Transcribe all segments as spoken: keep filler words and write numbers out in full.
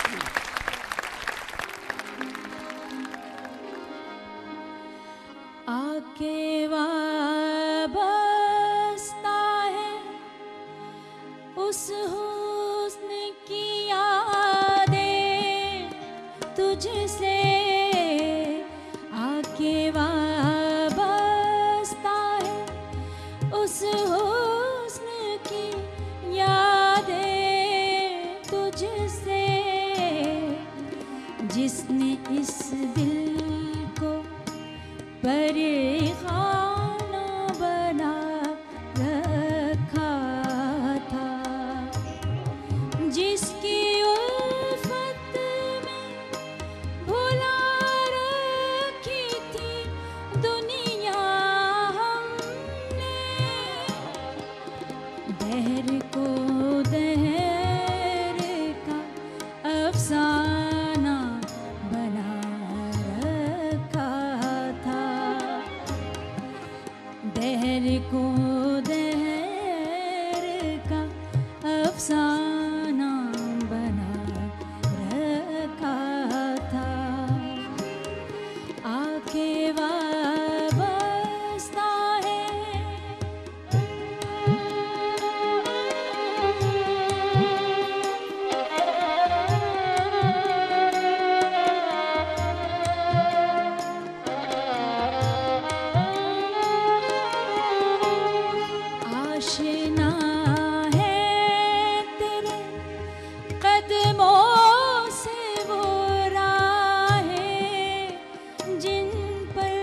आके वाबस्ता है उस हुस्न की यादें तुझसे, आके वाबस्ता है उस हुस्न की यादें तुझसे, जिसने इस दिल को परिखाना बना रखा था, जिसकी उल्फत में भुला रखी थी दुनिया हमने, दहर को दहर का अफसाना बना रखा था, दहर को दहर का अफसाना बना रखा था, आके वाबस्ता है। आशना है तेरे कदमों से वो राहें जिन पर,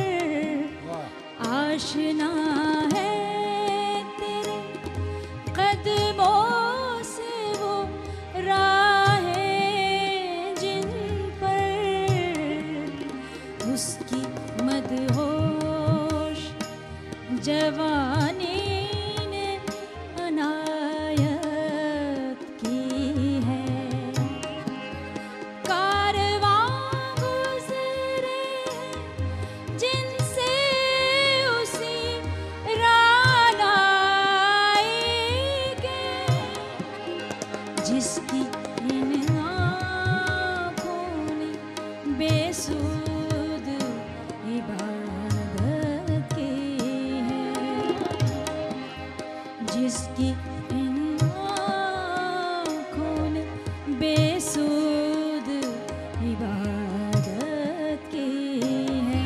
आशना है तेरे कदमों से वो राहें जिन पर, उसकी मदहोश जवानी ने अनायत की है, कारवां गुज़रे जिनसे उसी राह आएंगे, जिसकी इन आँखों ने बेसुध इबादत की है, जिसकी इन आँखों ने बेसुध इबादत की है।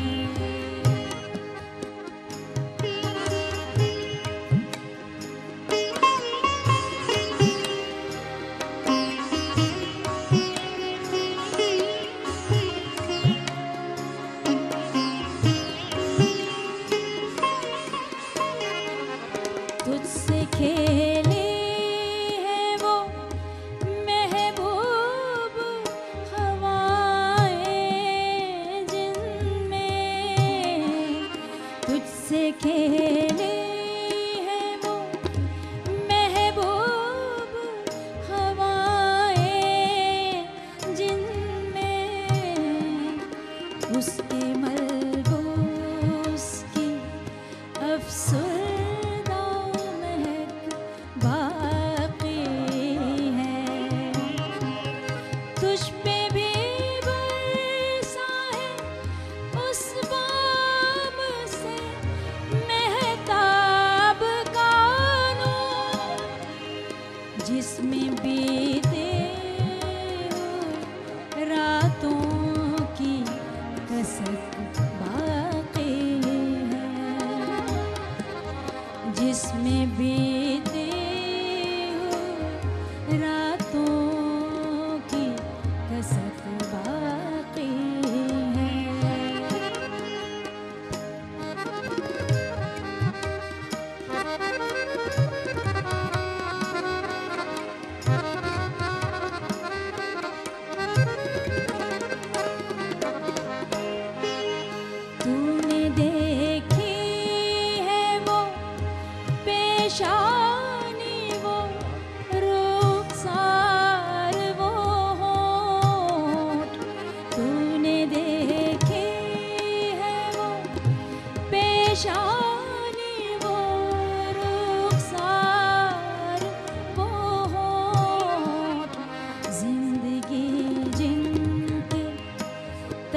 तुझसे खेली है वो महबूब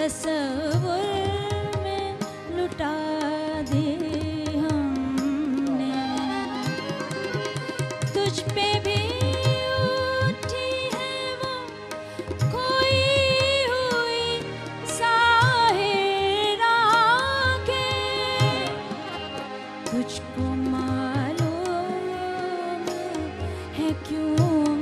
तसव्वुर में लुटा दी हमने। तुझ पे भी उठी है वो खोई हुई साहिरा के, तुझको मालूम है क्यों